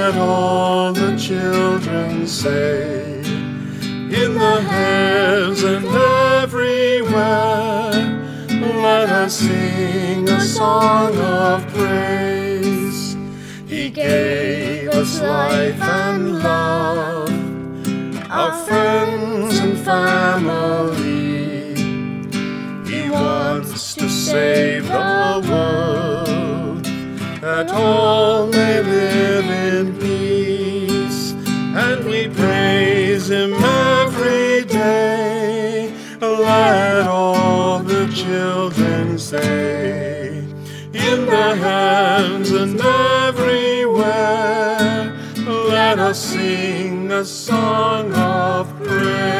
let all the children say, in the heavens and everywhere, let us sing a song of praise. He gave us life and love, our friends and family. He wants to save the world, that all may live in peace. And we praise Him every day. Let all the children say, in the heavens and everywhere, let us sing a song of praise.